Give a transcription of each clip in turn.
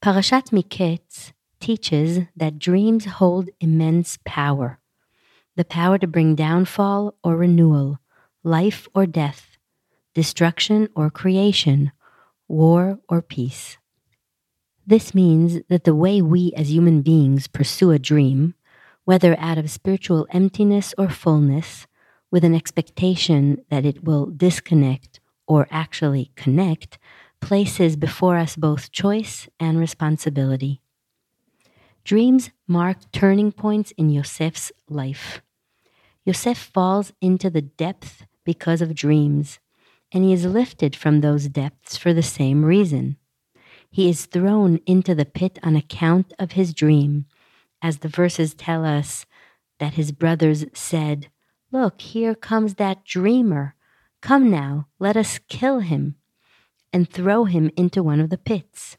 Parashat Miketz teaches that dreams hold immense power, the power to bring downfall or renewal, life or death, destruction or creation, war or peace. This means that the way we as human beings pursue a dream, whether out of spiritual emptiness or fullness, with an expectation that it will disconnect or actually connect, places before us both choice and responsibility. Dreams mark turning points in Yosef's life. Yosef falls into the depth because of dreams, and he is lifted from those depths for the same reason. He is thrown into the pit on account of his dream, as the verses tell us that his brothers said, "Look, here comes that dreamer. Come now, let us kill him," and throw him into one of the pits.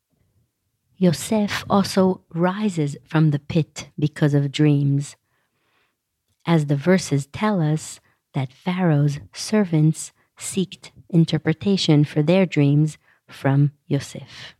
Yosef also rises from the pit because of dreams, as the verses tell us that Pharaoh's servants sought interpretation for their dreams from Yosef.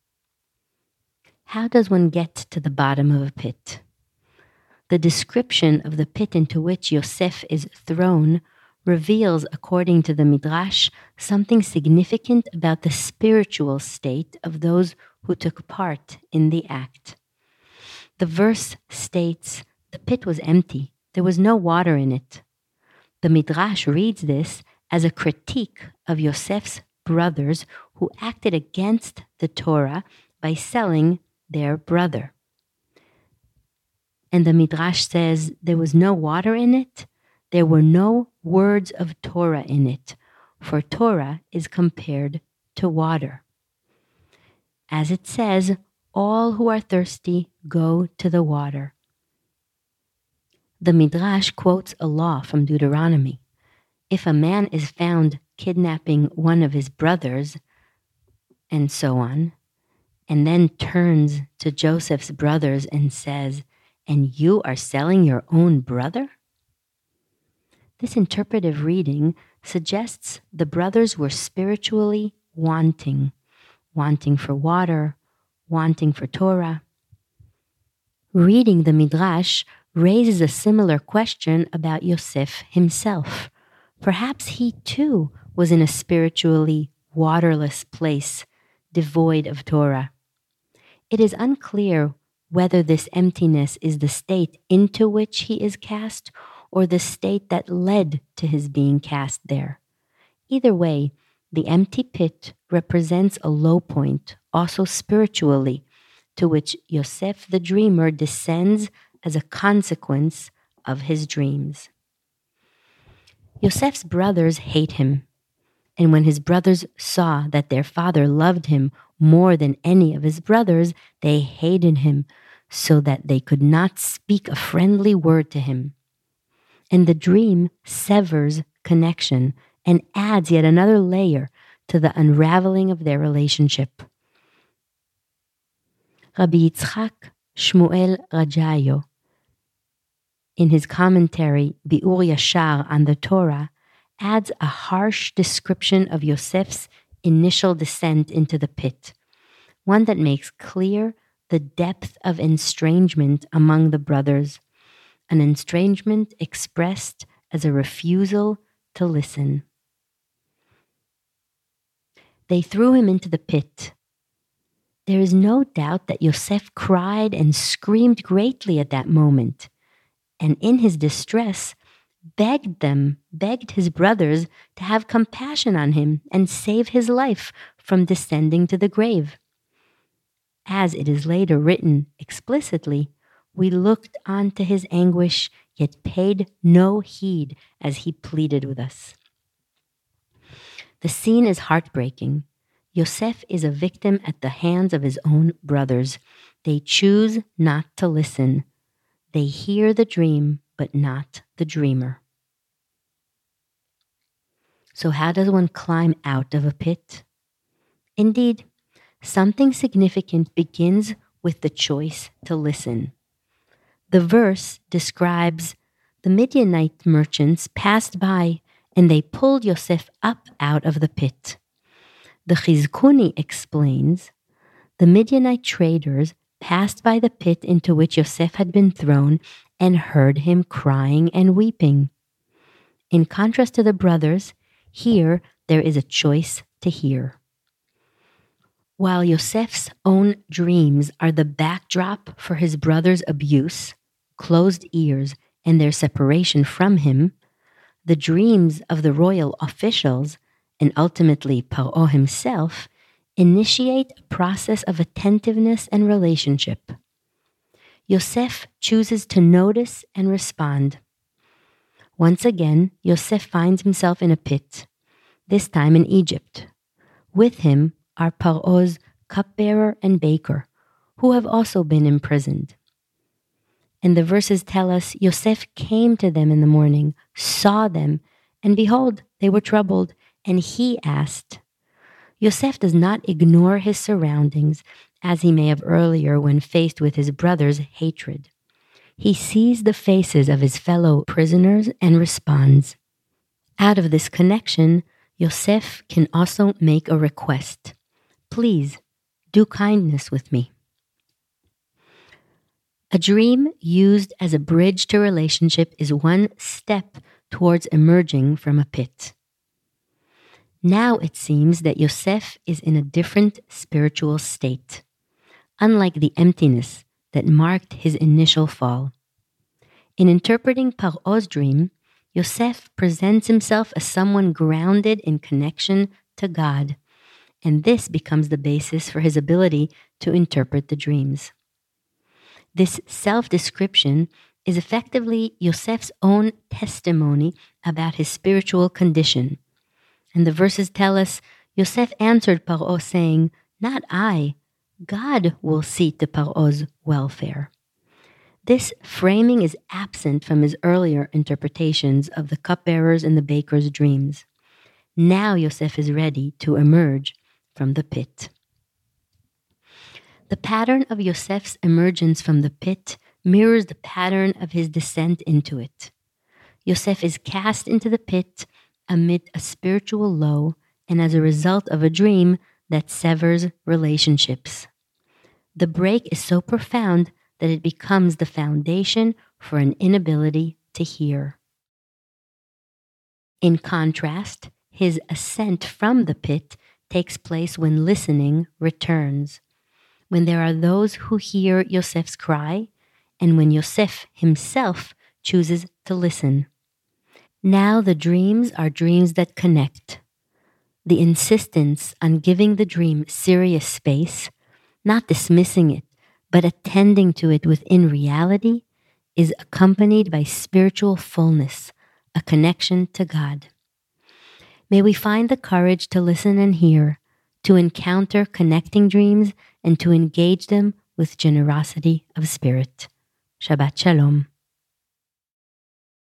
How does one get to the bottom of a pit? The description of the pit into which Yosef is thrown reveals, according to the Midrash, something significant about the spiritual state of those who took part in the act. The verse states, "The pit was empty. There was no water in it." The Midrash reads this as a critique of Yosef's brothers who acted against the Torah by selling their brother. And the Midrash says there was no water in it, there were no words of Torah in it, for Torah is compared to water. As it says, all who are thirsty go to the water. The Midrash quotes a law from Deuteronomy. If a man is found kidnapping one of his brothers, and so on, and then turns to Joseph's brothers and says, "And you are selling your own brother?" This interpretive reading suggests the brothers were spiritually wanting for water, wanting for Torah. Reading the Midrash raises a similar question about Yosef himself. Perhaps he too was in a spiritually waterless place, devoid of Torah. It is unclear whether this emptiness is the state into which he is cast or the state that led to his being cast there. Either way, the empty pit represents a low point, also spiritually, to which Yosef the dreamer descends as a consequence of his dreams. Yosef's brothers hate him, and when his brothers saw that their father loved him more than any of his brothers, they hated him so that they could not speak a friendly word to him. And the dream severs connection and adds yet another layer to the unraveling of their relationship. Rabbi Yitzchak Shmuel Rajayo, in his commentary Biur Yashar on the Torah, adds a harsh description of Yosef's initial descent into the pit, one that makes clear the depth of estrangement among the brothers, an estrangement expressed as a refusal to listen. They threw him into the pit. There is no doubt that Yosef cried and screamed greatly at that moment, and in his distress begged his brothers to have compassion on him and save his life from descending to the grave. As it is later written explicitly, we looked on to his anguish, yet paid no heed as he pleaded with us. The scene is heartbreaking. Yosef is a victim at the hands of his own brothers. They choose not to listen. They hear the dream, but not the dreamer. So how does one climb out of a pit? Indeed, something significant begins with the choice to listen. The verse describes the Midianite merchants passed by and they pulled Yosef up out of the pit. The Chizkuni explains The Midianite traders passed by the pit into which Yosef had been thrown and heard him crying and weeping. In contrast to the brothers, here there is a choice to hear. While Yosef's own dreams are the backdrop for his brothers' abuse, closed ears, and their separation from him, the dreams of the royal officials, and ultimately Paro himself, initiate a process of attentiveness and relationship. Yosef chooses to notice and respond. Once again, Yosef finds himself in a pit, this time in Egypt. With him are Paro's cupbearer and baker, who have also been imprisoned. And the verses tell us Yosef came to them in the morning, saw them, and behold, they were troubled, and he asked. Yosef does not ignore his surroundings, as he may have earlier when faced with his brother's hatred. He sees the faces of his fellow prisoners and responds. Out of this connection, Yosef can also make a request. Please, do kindness with me. A dream used as a bridge to relationship is one step towards emerging from a pit. Now it seems that Yosef is in a different spiritual state, unlike the emptiness that marked his initial fall. In interpreting Paro's dream, Yosef presents himself as someone grounded in connection to God, and this becomes the basis for his ability to interpret the dreams. This self-description is effectively Yosef's own testimony about his spiritual condition. And the verses tell us, Yosef answered Paro saying, "Not I, God will see to Paro's welfare." This framing is absent from his earlier interpretations of the cupbearers and the baker's dreams. Now Yosef is ready to emerge from the pit. The pattern of Yosef's emergence from the pit mirrors the pattern of his descent into it. Yosef is cast into the pit amid a spiritual low and as a result of a dream that severs relationships. The break is so profound that it becomes the foundation for an inability to hear. In contrast, his ascent from the pit takes place when listening returns, when there are those who hear Yosef's cry, and when Yosef himself chooses to listen. Now the dreams are dreams that connect. The insistence on giving the dream serious space, not dismissing it, but attending to it within reality, is accompanied by spiritual fullness, a connection to God. May we find the courage to listen and hear, to encounter connecting dreams, and to engage them with generosity of spirit. Shabbat Shalom.